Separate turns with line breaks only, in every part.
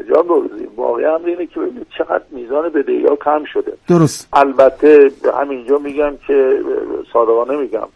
جا بگذاریم. واقعا اینه که ببینید چقدر میزان بدهی‌ها کم شده.
درست.
البته همینجا میگم که صادقانه میگم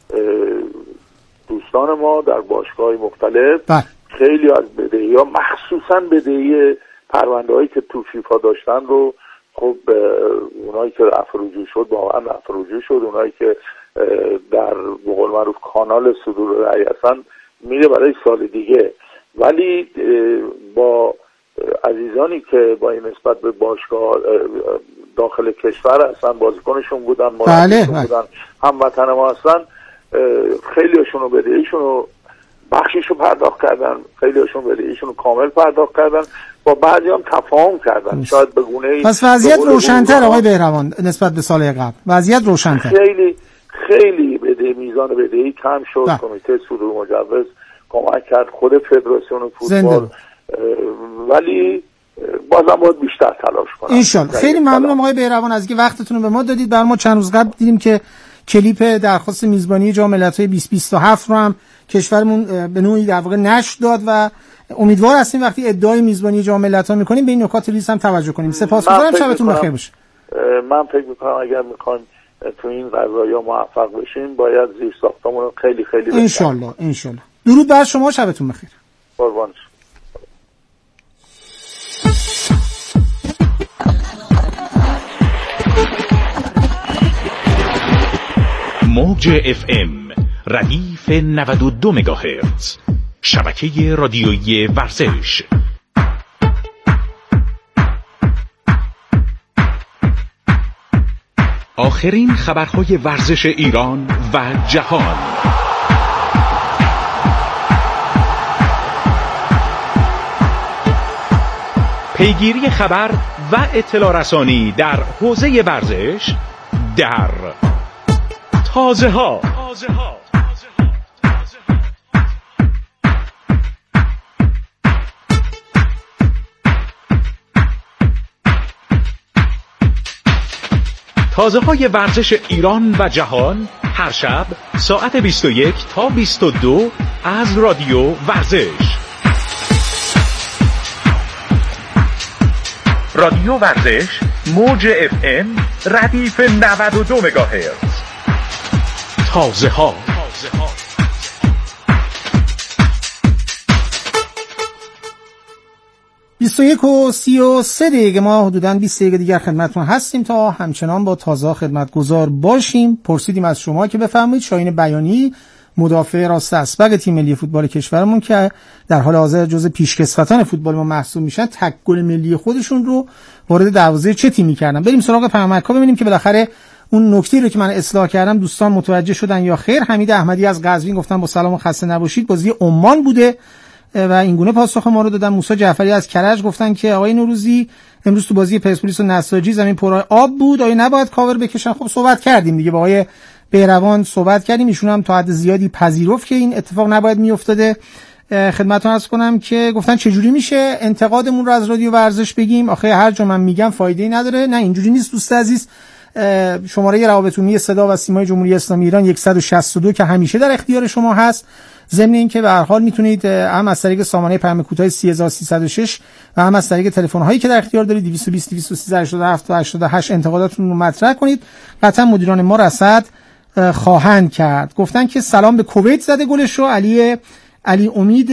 دوستان ما در باشگاه‌های مختلف خیلی از بدهی‌ها، مخصوصا بدهی پرونده‌هایی که تو فیفا داشتن رو خب اونایی که رفع رجوع شد واقعا رفع رجوع شد، اونایی که در به قول معروف کانال صدور رأی هستن میره برای سال دیگه. ولی با عزیزانی که با این نسبت به باشگاه داخل کشور هستن، بازیکنشون بودن، مربیشون بودن، هموطن ما هستن، خیلیشون رو بدهیشون رو بخشیشو پرداخت کردن، خیلیشون بدهیشون رو کامل پرداخت کردن، با بعضی هم تفاهم کردن. شاید به گونه‌ای
پس وضعیت روشن‌تر آقای بهروان نسبت به سال قبل. وضعیت روشن‌تر.
خیلی میزان بدهی کم شد. کمیته صدور مجوز کمک کرد، خود فدراسیون فوتبال، ولی بازم باید بیشتر تلاش کنم.
انشالله. خیلی ممنونم آقای بهروان از اینکه وقتتون رو به ما دادید. بر ما چند روز قبل دیدیم که کلیپ درخواست میزبانی جام ملت‌های 2027 رو هم کشورمون به نوعی در واقع نشر داد و امیدوار هستیم وقتی ادعای میزبانی جام ملت‌ها می‌کنیم به این نکات ریز هم توجه کنیم. سپاسگزارم. شبتون بخیر باشه.
من فکر می‌کنم اگر می‌خوایم تو این قضایا موفق بشیم باید زیر ساختمون رو خیلی
انشالله. درود بر شما. شبتون بخیر.
قربان شما.
موج FM ردیف 92 مگاهرتز، شبکه رادیویی ورزش. آخرین خبرهای ورزش ایران و جهان. پیگیری خبر و اطلاع رسانی در حوزه ورزش در تازه ها. تازه های ورزش ایران و جهان هر شب ساعت 21 تا 22 از رادیو ورزش. رادیو ورزش موج FM ردیف 92 مگاهرتز. تازه ها.
21:33 ما حدوداً 20 دقیقه دیگر خدمتتون هستیم تا همچنان با تازه خدمتگزار باشیم. پرسیدیم از شما که بفرمایید شاهین بیانی مدافع راست اسبق تیم ملی فوتبال کشورمون که در حال حاضر جزو پیشکسوتان فوتبال ما محسوب میشن، تک گل ملی خودشون رو وارد دروازه چه تیمی کردن؟ بریم سراغ پیامک‌ها ببینیم که بالاخره اون نکته رو که من اصلاح کردم دوستان متوجه شدن یا خیر. حمید احمدی از قزوین گفتن با سلام و خسته نباشید، بازی عمان بوده و این گونه پاسخ ما رو دادن. موسی جعفری از کرج گفتن که آقای نوروزی امروز تو بازی پرسپولیس و نساجی زمین پر آب بود، آیا نباید کاور بکشن؟ خب صحبت کردیم دیگه، با آقای بهروان صحبت کردیم، ایشون هم تا حد زیادی پذیرفت که این اتفاق نباید میافتاده. خدمتتون عرض کنم که گفتن چجوری میشه انتقادمون رو از رادیو ورزش بگیم؟ آخه هر جا من میگم فایده‌ای نداره. نه اینجوری نیست دوست عزیز. شماره روابط عمومی صدا و سیمای جمهوری اسلامی ایران 162 که همیشه در اختیار شما هست. ضمن این که به هر حال میتونید هم از طریق سامانه پیام کوتاه 3306 و هم از طریق تلفن هایی که در اختیار دارید 220 213 87 و 88 انتقاداتتون رو مطرح کنید. قطعا مدیران ما رصد خواهند کرد. گفتن که سلام به کویت زده گلش رو علی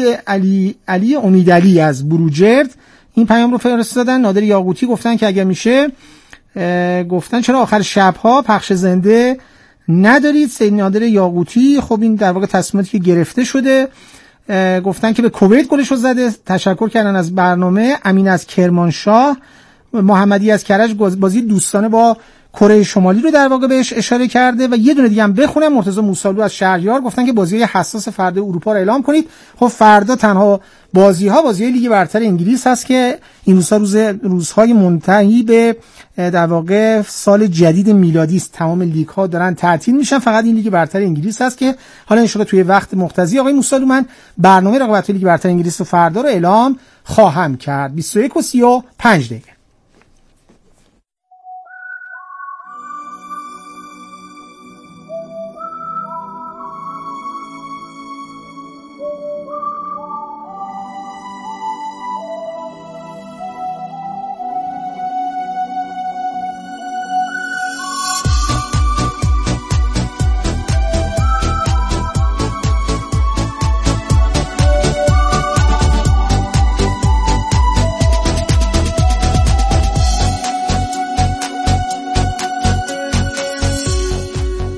امید از بروجرد این پیام رو فرستادن. نادر یاقوتی گفتن که اگر میشه گفتن چرا آخر شب‌ها پخش زنده ندارید؟ سید نادر یاقوتی خب این در واقع تصمیماتی که گرفته شده. گفتن که به کویت گلش رو زده، تشکر کردن از برنامه. امین از کرمانشاه، محمدی از کرج بازی دوستانه با کره شمالی رو در واقع بهش اشاره کرده. و یه دونه دیگه هم بخونم، مرتضی موسالو از شهریار گفتن که بازی حساس فردا اروپا رو اعلام کنید. خب فردا تنها بازی لیگ برتر انگلیس هست که این روزهای منتهی به در واقع سال جدید میلادی است. تمام لیگ ها دارن تعطیل میشن، فقط این لیگ برتر انگلیس هست که حالا ان شاءالله توی وقت مقتضی آقای موسالو من برنامه رقابت لیگ برتر انگلیس رو فردا رو اعلام خواهم کرد. 21:35 دقیقه.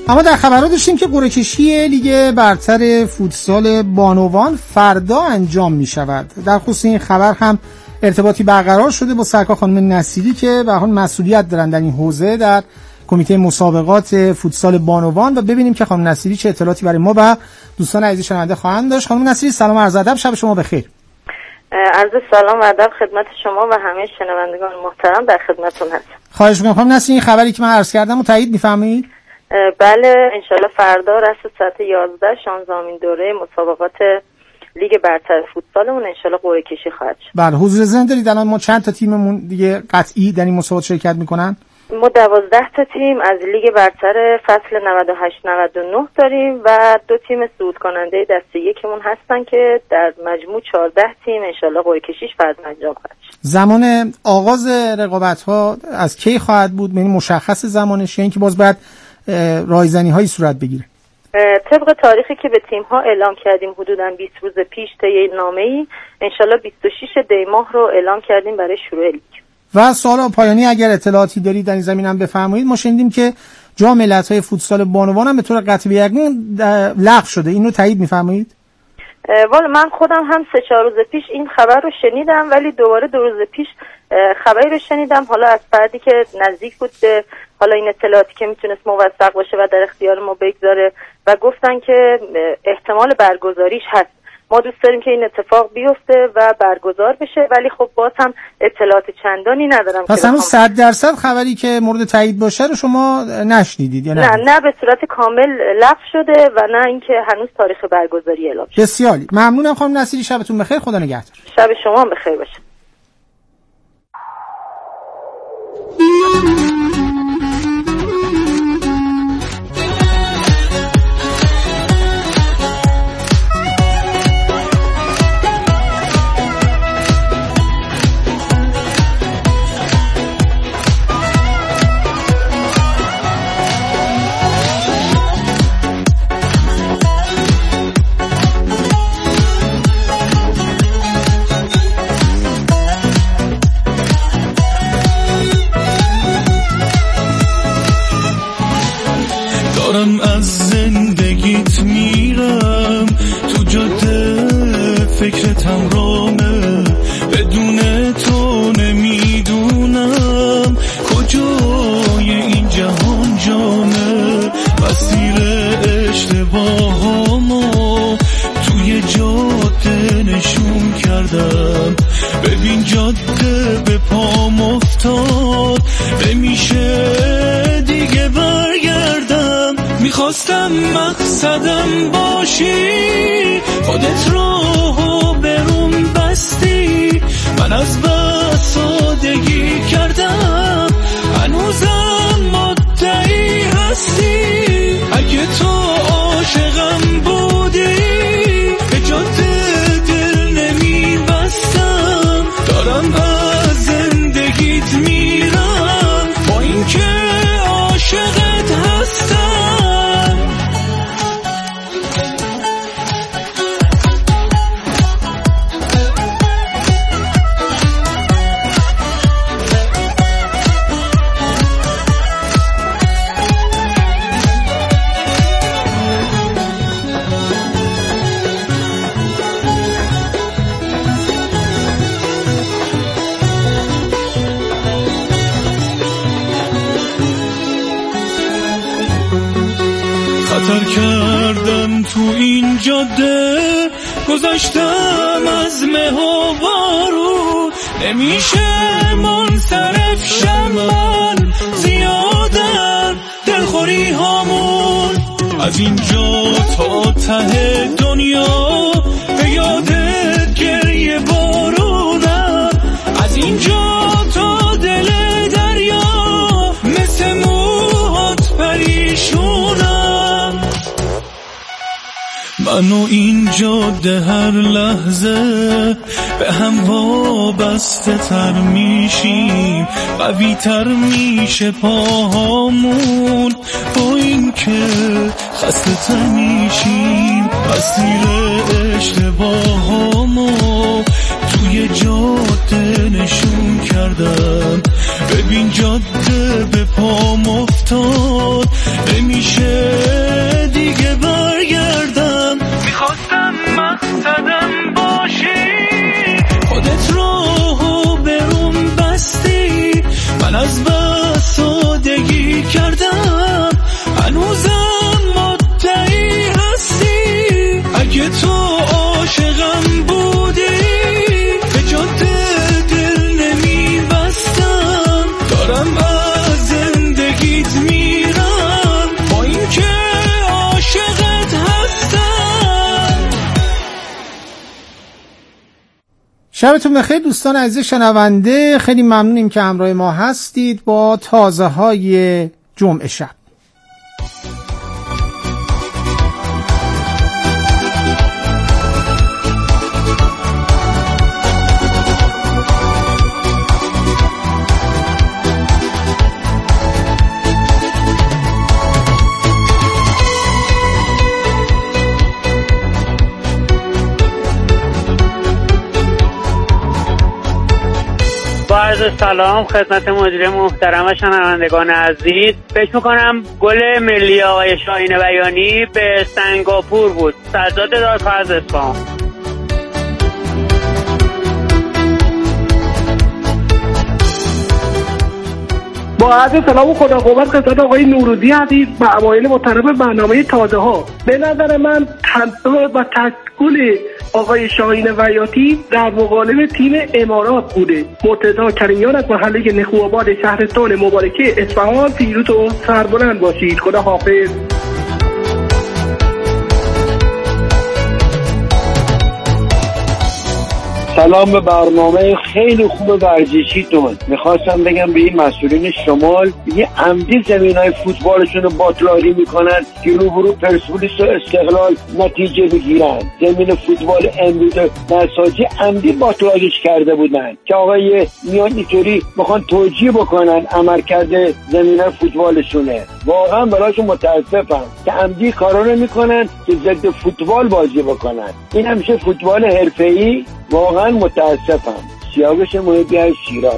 اما در خبرها داشتیم که قرعه کشی لیگ برتر فوتسال بانوان فردا انجام می شود. در خصوص این خبر هم ارتباطی برقرار شده با سرکار خانم نصیری که به حال مسئولیت دارن در این حوزه در کمیته مسابقات فوتسال بانوان و ببینیم که خانم نصیری چه اطلاعاتی برای ما و دوستان عزیز شنونده خواهند داشت. خانم نصیری سلام و عرض ادب، شب شما بخیر.
عرض سلام و ادب خدمت شما و همه شنوندگان محترم، در خدمتتون هستم.
خواهش می‌کنم خانم نصیری این خبری که من عرض کردم رو تایید می‌فرمایید؟
بله، انشالله فردا رس ساعت 11 16مین دوره مسابقات لیگ برتر فوتسالمون انشالله قرعه کشی خواهد شد.
بله، حضور ذهن دارید الان ما چند تا تیممون دیگه قطعی در این مسابقات شرکت میکنن؟
ما 12 تا تیم از لیگ برتر فصل 98 99 داریم و 2 تیم صعود کننده دسته یکمون هستن که در مجموع 14 تیم انشالله قرعه کشیش فردا انجام خواهد شد.
زمان آغاز رقابت‌ها از کی خواهد بود؟ یعنی مشخص زمانش یا اینکه باز بعد رایزنی‌هایی صورت بگیره؟
طبق تاریخی که به تیم‌ها اعلام کردیم حدوداً 20 روز پیش طی نامه‌ای انشالله 26 دی ماه رو اعلام کردیم برای شروع لیگ.
و سوال پایانی اگر اطلاعاتی دارید در این زمینه هم بفرمایید. ما شنیدیم که جام ملت‌های فوتسال بانوان هم به طور قطعی به یقین لغو شده، اینو تایید می‌فرمایید؟
والا من خودم هم 3-4 روز پیش این خبر رو شنیدم، ولی دوباره 2 روز پیش خبری رو شنیدم حالا از فردی که نزدیک بود به حالا این اطلاعاتی که میتونست موثق باشه و در اختیار ما بگذاره و گفتن که احتمال برگزاریش هست. ما دوست داریم که این اتفاق بیفته و برگزار بشه، ولی خب باز هم اطلاعات چندانی ندارم.
پس هنوز 100% خبری که مورد تایید باشه رو شما نشنیدید یا
نه به صورت کامل لغو شده و نه اینکه هنوز تاریخ برگزاری اعلام شده.
بسیار ممنونم خانم نصیری، شبتون بخیر، خدا نگهدار.
شب شما هم بخیر باشه.
از زندگیت میرم تو جاده فکرتم رامه، بدون تو نمیدونم کجای این جهان جامه، مسیر اشتباهامو توی جاده نشون کردم، ببین جاده به پام افتاد نمیشه دیگه برگردم، میخواستم مقصدم باشی خودت راهو بروم بستی، من از بس سادگی کردم هنوزم مدعی هستی، اگه تو عاشقم بودی به جاده دل نمیبستم، دارم از زندگیت میرم با اینکه عاشقت هستم. خطر کردم تو این جاده، گذاشتم از مه و بارون، نمیشه منصرف شم من، زیادن دلخوری هامون، از اینجا تا ته دنیا به یادت گریه بارونم، از اینجا تا دل دریا مثل موهات پریشونم، من و این جاده هر لحظه به هم وابسته تر میشیم، قوی تر میشه پاهامون با این که خسته تر میشیم، مسیر اشتباهامو توی جا جاده نشون کردم، ببین جاده به پام افتاد، نمیشه دیگه برگردم. میخواستم مقصدم باشی، خودت راهو به اون بستی، من از بس سادگی کردم، هنوزم مدعی هستی. اگه تو عاشقم بودی به جاده دل نمیبستم، دارم از زندگیت میرم با این که عاشقت هستم.
شبتون بخیر دوستان عزیز شنونده، خیلی ممنونیم که همراه ما هستید با تازه های جمعه شب.
عرض سلام خدمت مدیر محترم و شنوندگان عزیز. فکر میکنم گل ملی آقای شاهین بیانی به سنگاپور بود. سجاد دارکا از اصفهان.
با عرض سلام و خدا قوت خدمت آقای نوروزی عزیز و اوایل محترم برنامه تازه ها. به نظر من تنظیم و تشکیل آقای شاهین بیاتی در مقابل تیم امارات بوده. مرتضی کریمیان از محله نخواباد شهرستان مبارکه اصفهان. پیروز و سربلند باشید. خدا حافظ.
سلام به برنامه خیلی خوب ورزشیتون. میخواستم بگم به این مسئولین شمال یه عمدی زمینای فوتبالشون رو باطلاری میکنن که روبرو پرسپولیس و استقلال نتیجه بگیرن. زمین فوتبال امروز نساجی عمدی باطلاریش کرده بودن که آقای میان اینطوری میخوان توجیه بکنن عملکرد زمینای فوتبالشونه. واقعا براشون متاسفم که عمدی کارا رو میکنن که ضد فوتبال بازی بکنن. این همیشه فوتبال حرفه‌ای. واقعا متاسفم. سیاوش محبی از شیراز.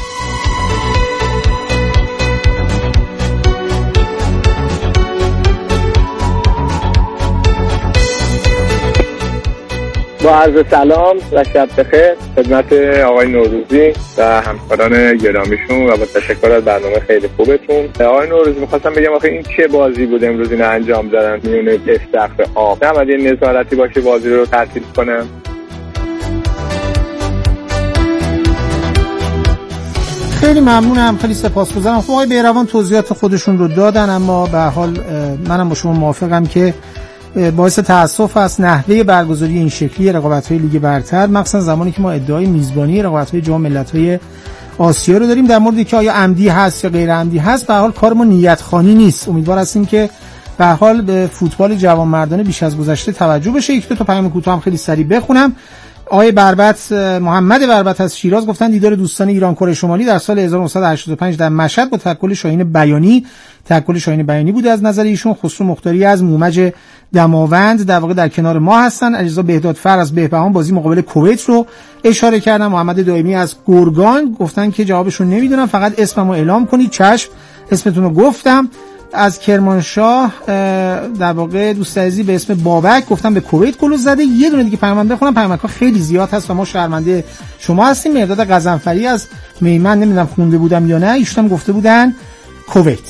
با عرض سلام و شب بخیر خدمت آقای نوروزی و همکاران گرامیشون و با تشکر از برنامه خیلی خوبتون. آقای نوروزی می‌خواستم بگم آخه این چه بازی بود امروز اینو انجام دادن میونه استخر آب؟ نباید یه نظارتی باشه بازی رو تعطیل کنن؟
خیلی ممنونم، خیلی سپاسگزارم. خب آقای بیروان توضیحات خودشون رو دادن، اما به هر حال منم با شما موافقم که باعث تأسف است نحوه برگزاری این شکلی رقابت‌های لیگ برتر، مخصوصا زمانی که ما ادعای میزبانی رقابت‌های جام ملت‌های آسیا رو داریم. در مورد که آیا عمدی هست یا غیر عمدی هست، به هر حال کار ما نیت خوانی نیست. امیدوار هستیم که به هر حال به فوتبال جوانمردانه بیش از گذشته توجه بشه. یک دو تا پیام کوتاه هم خیلی سریع بخونم. آقای بربط، محمد بربط از شیراز گفتن دیدار دوستان ایران کره شمالی در سال 1985 در مشهد با تکل شاهین بیانی بوده. از نظر ایشون خسرو مختاری از مومج دماوند در واقع در کنار ما هستن. علیرضا بهدادفر از بهبهان بازی مقابل کویت رو اشاره کردن. محمد دائمی از گرگان گفتن که جوابشون نمیدونم، فقط اسممو اعلام کنید. چشم، اسمتون رو گفتم. از کرمانشاه در واقع دوست عزیزی به اسم بابک گفتن به کویت گل زده. یه دونه دیگه پیام بخونم، پیام‌ها خیلی زیاد هست و ما شرمنده شما هستیم. مرداد غضنفری از میمن، نمیدونم خونده بودم یا نه، ایشون هم گفته بودن کویت.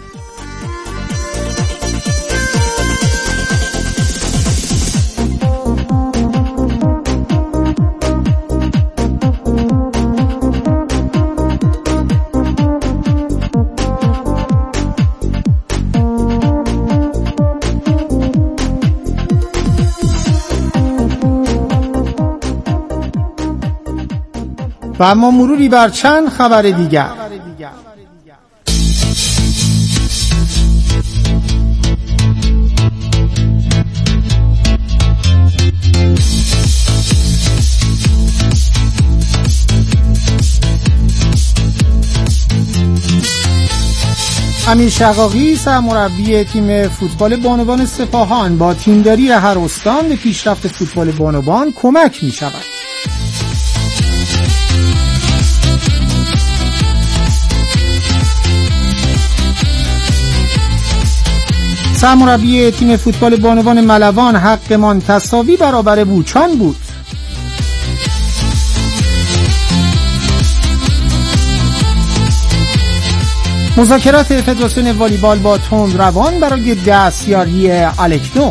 و اما مروری بر چند خبر دیگر. امیر شقاقی سرمربی تیم فوتبال بانوان سپاهان با تیمداری هر استان به پیشرفت فوتبال بانوان کمک می شود. سرمربی تیم فوتبال بانوان ملوان حقمان تساوی برابر بوچان بود. مذاکرات فدراسیون والیبال با تندروان برای دستیاری الکترون.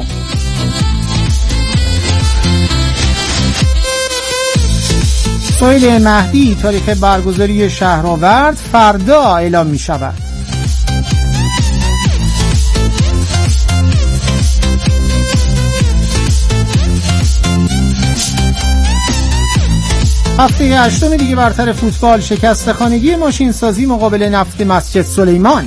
سهیل مهدی تاریخ برگزاری شهرآورد فردا اعلام می شود. هفته 8 لیگ برتر فوتبال شکست خانگی ماشین سازی مقابل نفت مسجد سلیمان.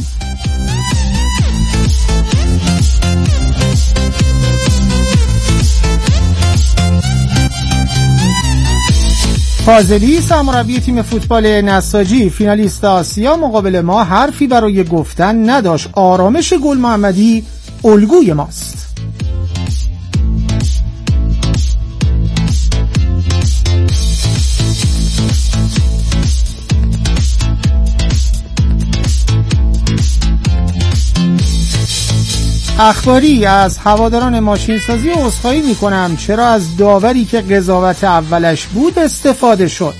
فاضلی سرمربی تیم فوتبال نساجی فینالیست آسیا مقابل ما حرفی برای گفتن نداشت. آرامش گل محمدی الگوی ماست. اخباری از هواداران ماشینسازی عذرخواهی میکنم چرا از داوری که قضاوت اولش بود استفاده شد.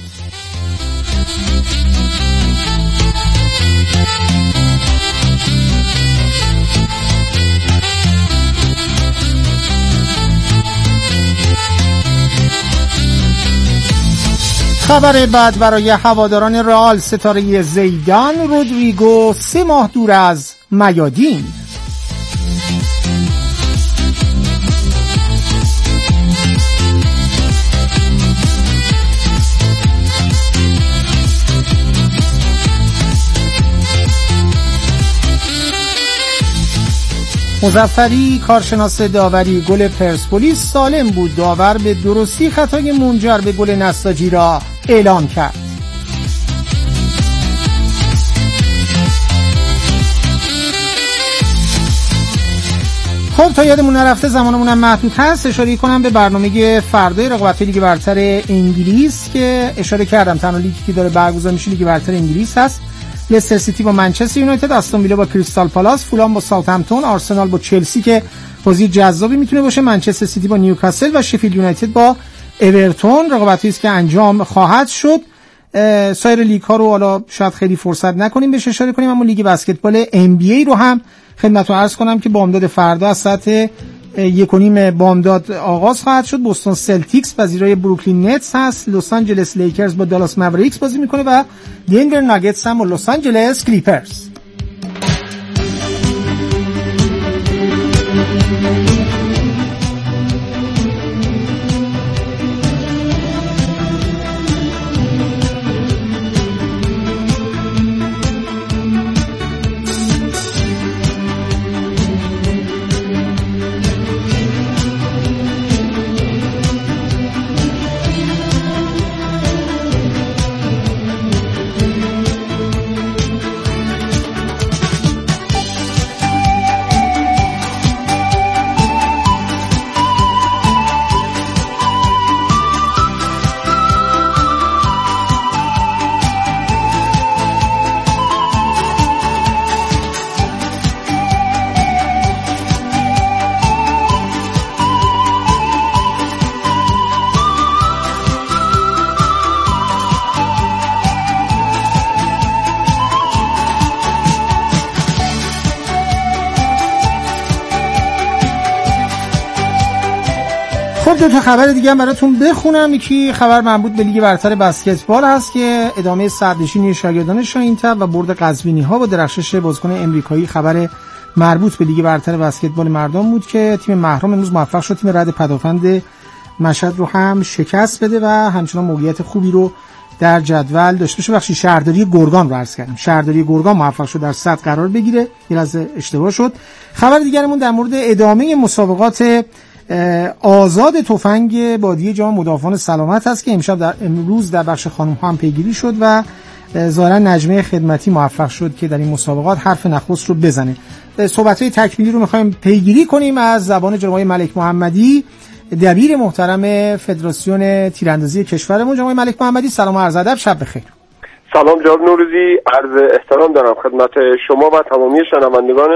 خبر بعد برای هواداران رئال ستاره زیدان رودریگو 3 ماه دور از میادین. مظفری کارشناس داوری گل پرسپولیس سالم بود. داور به درستی خطای منجر به گل نساجی را اعلام کرد. خب تا یادمون نرفته زمانمون هم محدود هست، اشاره کنم به برنامه فردای رقابت‌های لیگ برتر انگلیس که اشاره کردم تنها لیگی که داره برگزار میشه لیگ برتر انگلیس هست. لستر سیتی با منچستر یونایتد، استون ویلا با کریستال پالاس، فولام با ساوثهمپتون، آرسنال با چلسی که بازی جذابی میتونه باشه، منچستر سیتی با نیوکاسل و شفیلد یونایتد با اورتون رقابتی است که انجام خواهد شد. سایر لیگ ها رو حالا شاید خیلی فرصت نکنیم بهش اشاره کنیم، اما لیگ بسکتبال NBA رو هم خدمتتون عرض کنم که بامداد فردا از ساعت 1:30 بامداد آغاز خواهد شد. بوستون سلتیکس پذیرای بروکلین نتس هست، لس آنجلس لیکرز با دالاس موریکس بازی میکنه و دنور ناگتس هم با لس آنجلس کلیپرز. دو تا خبر دیگه هم براتون بخونم. یکی خبر مربوط به لیگ برتر بسکتبال هست که ادامه صدرنشینی شاگردان شاهین‌تب و برد قزوینی‌ها با درخشش بازیکن امریکایی. خبر مربوط به لیگ برتر بسکتبال مردان بود که تیم محرم امروز موفق شد تیم رد پدافند مشهد رو هم شکست بده و همچنان موقعیت خوبی رو در جدول داشته باشه. شهرداری گرگان رو عرض کردم، شهرداری گرگان موفق شد در صدر قرار بگیره، یه لحظه اشتباه شد. خبر دیگرمون در مورد ادامه مسابقات آزاد تفنگ بادی جام مدافعان سلامت هست که امروز در بخش خانم ها هم پیگیری شد و ظاهرا نجمه خدمتی موفق شد که در این مسابقات حرف نخست رو بزنه. صحبت‌های تکمیلی رو می‌خوایم پیگیری کنیم از زبان جناب ملک محمدی، دبیر محترم فدراسیون تیراندازی کشورمون. جناب ملک محمدی سلام و عرض ادب، شب بخیر.
سلام جناب نوروزی، عرض احترام دارم خدمت شما و تمامی شنوندگان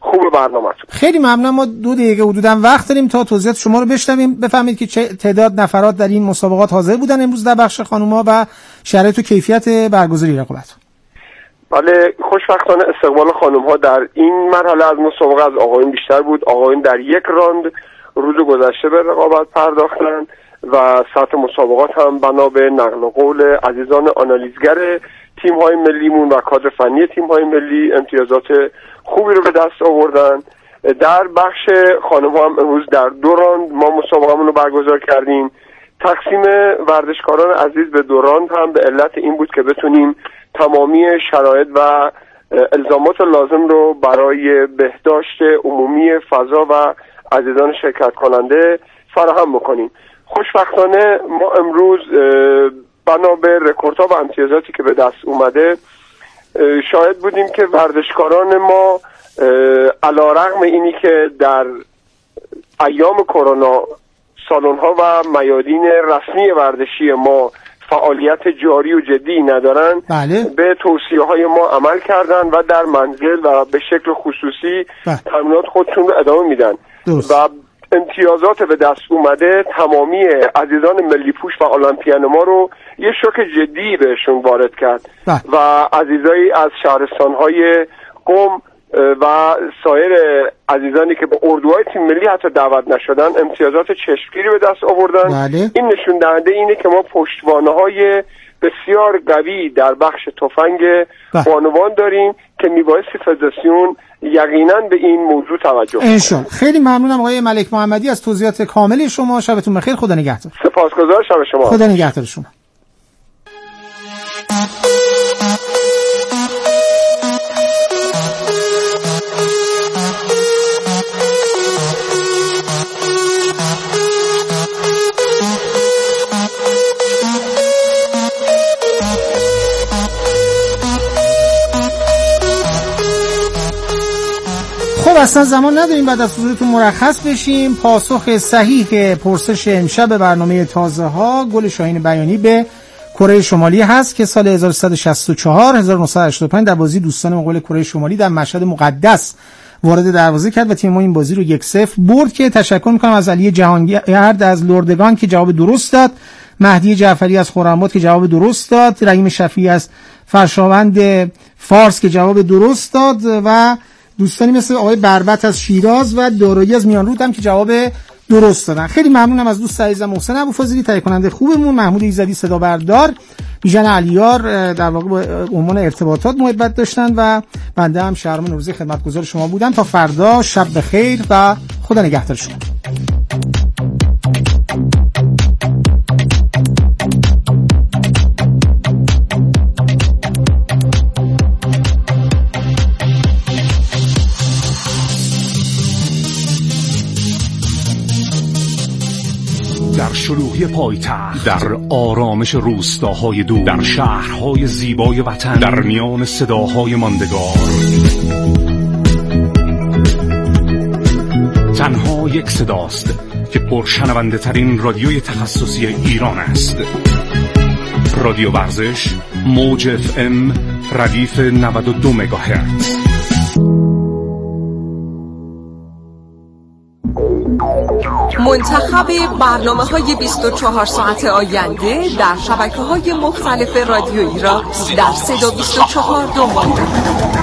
خوب برنامه‌تون.
خیلی ممنونم. ما 2 دقیقه حدوداً وقت داریم تا توضیحات شما رو بشنویم. بفهمید که چه تعداد نفرات در این مسابقات حاضر بودن امروز در بخش خانوما و شرایط و کیفیت برگزاری رقابت.
بله، خوشبختانه استقبال خانم‌ها در این مرحله از مسابقه از آقایون بیشتر بود. آقایون در 1 راند روز گذشته به رقابت پرداختند و سطح مسابقات هم بنا به نقل قول عزیزان آنالیزگر تیم‌های ملیمون و کادر فنی تیم‌های ملی امتیازات خوبی رو به دست آوردن. در بخش خانم‌ها هم امروز در 2 راند ما مسابقه‌مون رو برگزار کردیم. تقسیم ورزشکاران عزیز به 2 راند هم به علت این بود که بتونیم تمامی شرایط و الزامات لازم رو برای بهداشت عمومی فضا و عزیزان شرکت کننده فراهم بکنیم. خوشبختانه ما امروز بنا به رکوردها و امتیازاتی که به دست اومده شاهد بودیم که ورزشکاران ما علیرغم اینی که در ایام کرونا سالن‌ها و میادین رسمی ورزشی ما فعالیت جاری و جدی ندارن،
بله.
به توصیه‌های ما عمل کردن و در منزل و به شکل خصوصی تمرینات خودشون رو ادامه میدن و امتیازات به دست اومده تمامی عزیزان ملی پوش و المپیان ما رو یه شوک جدی بهشون وارد کرد و عزیزایی از شهرستان‌های قم و سایر عزیزانی که به اردوهای تیم ملی حتی دعوت نشدن امتیازات چشمگیری به دست آوردن.
بله.
این نشون دهنده اینه که ما پشتوانه‌های بسیار قوی در بخش تفنگ بانوان داریم که میبایستی فدراسیون یقینا به این موضوع توجه کنه.
انشالله. خیلی ممنونم آقای ملک محمدی از توضیحات کامل شما. شبتون بخیر. خدا نگهدار.
سپاسگزار. شب شما.
خدا نگهدار شما. اصلا زمان نداریم بعد از حضورتون مرخص بشیم. پاسخ صحیح پرسش امشب برنامه تازه ها گل شاهین بیانی به کره شمالی هست که سال 1364 1985 در بازی دوستان مقابل کره شمالی در مشهد مقدس وارد دروازه کرد و تیم ما این بازی رو 1-0 برد. که تشکر میکنم از علی جهانگرد از لردگان که جواب درست داد، مهدی جعفری از خرم‌آباد که جواب درست داد، رحیم شفیعی از فرشاوند فارس که جواب درست داد و دوستانی مثل آقای بربط از شیراز و دارایی از میانرود هم که جواب درست دادن. خیلی ممنونم از دوست عزیزم محسن ابوفاضلی تهیه کننده خوبمون، محمود ایزدی صدا بردار، بیژن علیار در واقع با عنوان ارتباطات محبت داشتن و بنده هم شهرام نوروزی خدمتگزار شما بودم. تا فردا شب بخیر و خدا نگهدار شما.
در شلوغی پایتخت، در آرامش روستاهای دور، در شهرهای زیبای وطن، در میان صداهای ماندگار، تنها یک صداست که پرشنونده ترین رادیوی تخصصی ایران است. رادیو ورزش، موج FM، ردیف 92 مگاهرتز.
منتخب برنامه‌های 24 ساعت آینده در شبکه‌های مختلف رادیویی را در صدا 24 دنبال کنید.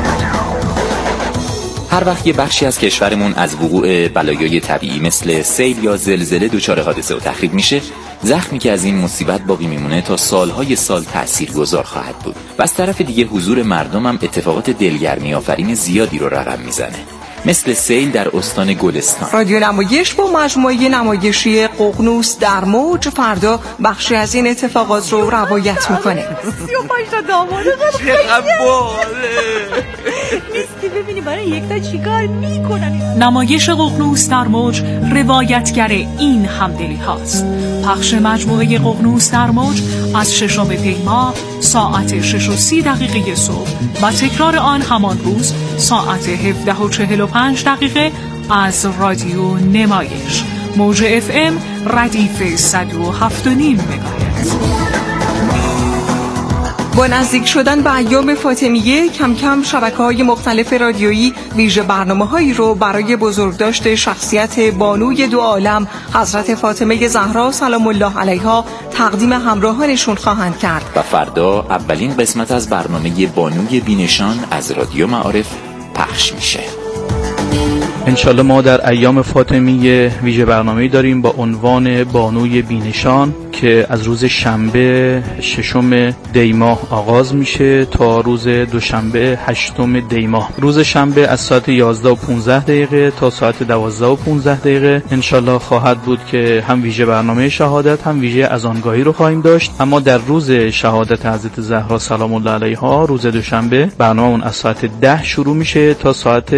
هر وقت یه بخشی از کشورمون از وقوع بلایای طبیعی مثل سیل یا زلزله دچار حادثه و تخریب میشه، زخمی که از این مصیبت باقی میمونه تا سالهای سال تاثیرگذار خواهد بود. و از طرف دیگه حضور مردم هم اتفاقات دلگرمی آفرین زیادی رو رقم میزنه، مثل سیل در استان گلستان.
رادیو نمایش با مجموعه نمایشی ققنوس در موج فردا بخشی از این اتفاقات رو روایت میکنه.
35 تا داماده
چقدر باله
نیستی ببینی برای یک تا چیکار میکنن.
نمایش ققنوس در موج روایتگر این همدلی هاست. پخش مجموعه ققنوس در موج از 6 پیما ساعت 6:30 صبح و تکرار آن همان روز ساعت 17:45 از رادیو نمایش موج FM ردیف 107.5 مگاهرتز.
با نزدیک شدن به ایام فاطمیه کم کم شبکه‌های مختلف رادیویی ویژه برنامه‌هایی رو برای بزرگداشت شخصیت بانوی دو عالم حضرت فاطمه زهرا سلام الله علیها تقدیم همراهانشون خواهند کرد.
و فردا اولین قسمت از برنامه بانوی بینشان از رادیو معارف پخش میشه.
انشالله ما در ایام فاطمیه ویژه برنامه‌ای داریم با عنوان بانوی بینشان که از روز شنبه 6 دی ماه آغاز میشه تا روز دوشنبه 8 دی ماه. روز شنبه از ساعت 11:15 تا ساعت 12:15 انشالله خواهد بود که هم ویژه برنامه شهادت هم ویژه اذانگاهی رو خواهیم داشت. اما در روز شهادت حضرت زهرا سلام الله علیها روز دوشنبه برنامه اون از ساعت 10 شروع میشه تا ساعت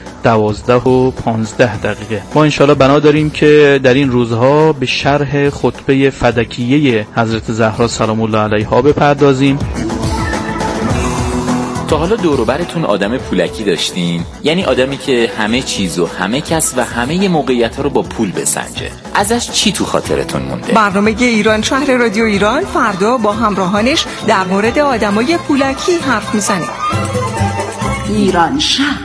12:15. ما انشالله بنا داریم که در این روزها به شرح خطبه فدکیه حضرت زهرا سلام الله علیها بپردازیم.
تا حالا دور و برتون آدم پولکی داشتین؟ یعنی آدمی که همه چیز و همه کس و همه موقعیت‌ها رو با پول بسنجه. ازش چی تو خاطرتون مونده؟
برنامه ایران شهر رادیو ایران فردا با همراهانش در مورد آدمای پولکی حرف میزنه.
ایران شهر.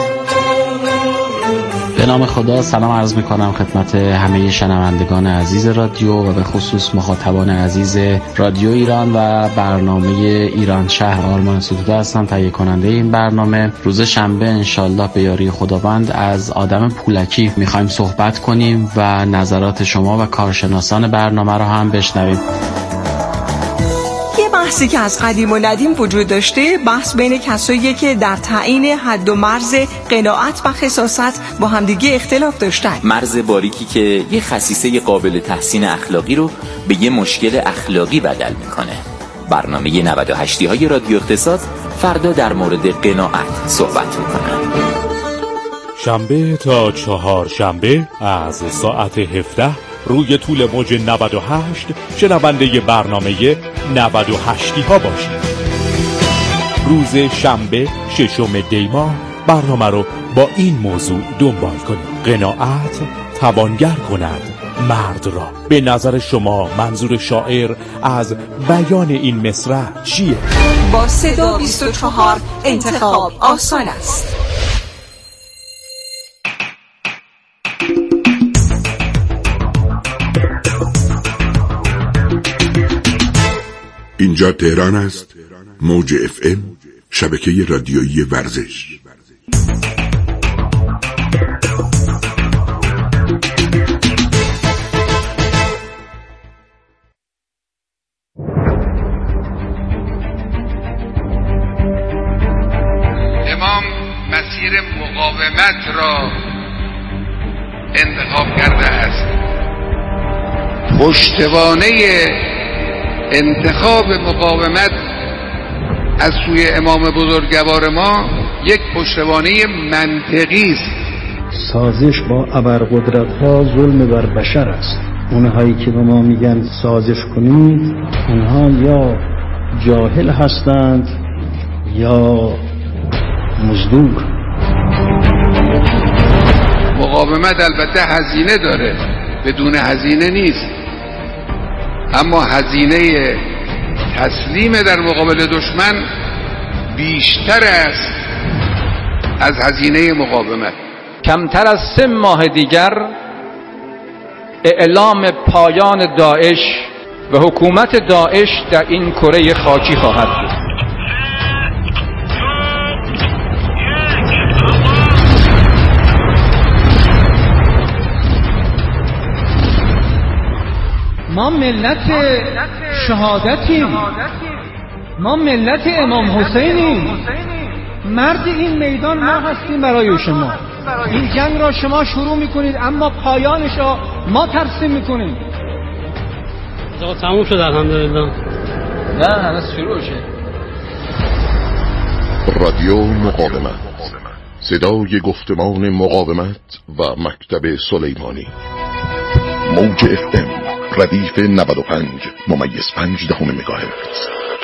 به نام خدا سلام عرض میکنم خدمت همه شنوندگان عزیز رادیو و به خصوص مخاطبان عزیز رادیو ایران و برنامه ایران شهر. آرمان ستوده هستم، تهیه کننده این برنامه. روز شنبه انشالله به یاری خداوند از آدم پولکی میخوایم صحبت کنیم و نظرات شما و کارشناسان برنامه رو هم بشنویم.
بحثی که از قدیم و ندیم وجود داشته بحث بین کسایی که در تعیین حد و مرز قناعت و خساست با همدیگه اختلاف داشتن.
مرز باریکی که یه خصیصه قابل تحسین اخلاقی رو به یه مشکل اخلاقی بدل میکنه. برنامه 98 های رادیو اقتصاد فردا در مورد قناعت صحبت میکنه.
شنبه تا چهارشنبه از ساعت 17 روی طول موج 98 شنونده برنامه 98 ها باشید. روز شنبه 6 دی ماه برنامه رو با این موضوع دنبال کنید: قناعت توانگر کند مرد را. به نظر شما منظور شاعر از بیان این مصرع چیه؟
با صدا 24 انتخاب آسان است.
اینجا تهران است. موج FM، شبکه رادیویی ورزش.
امام مسیر مقاومت را انتخاب کرده است. پشتوانه انتخاب مقاومت از سوی امام بزرگوار ما یک پشتوانه منطقی است.
سازش با ابرقدرت‌ها ظلم بر بشر است. اونهایی که به ما میگن سازش کنید، اونها یا جاهل هستند یا مزدور.
مقاومت البته هزینه داره، بدون هزینه نیست، اما هزینه تسلیم در مقابل دشمن بیشتر است از هزینه مقاومت.
کمتر از 3 ماه دیگر اعلام پایان داعش و حکومت داعش در این کره خاکی خواهد بود.
ما ملت شهادتیم، ما ملت امام حسینیم، مرد این میدان ما هستیم برای شما. این جنگ را شما شروع میکنید اما پایانش را ما ترسیم میکنیم.
تموم شد الحمدلله.
نه هنوز شروع شد.
رادیو مقاومت، صدای گفتمان مقاومت و مکتب سلیمانی. موج FM ردیف 95 ممیز 5 مگاهرتز.